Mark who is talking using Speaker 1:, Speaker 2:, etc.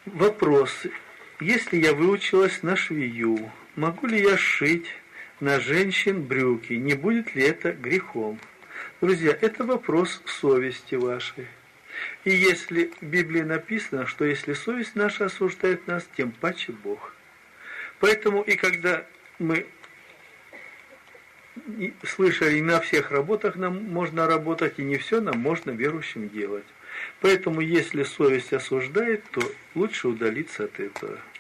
Speaker 1: Вопрос. Если я выучилась на швею, могу ли я сшить на женщин брюки? Не будет ли это грехом? Друзья, это вопрос совести вашей. И если в Библии написано, что если совесть наша осуждает нас, тем паче Бог. Поэтому и когда мы слышали, на всех работах нам можно работать, и не все нам можно верующим делать. Поэтому, если совесть осуждает, то лучше удалиться от этого.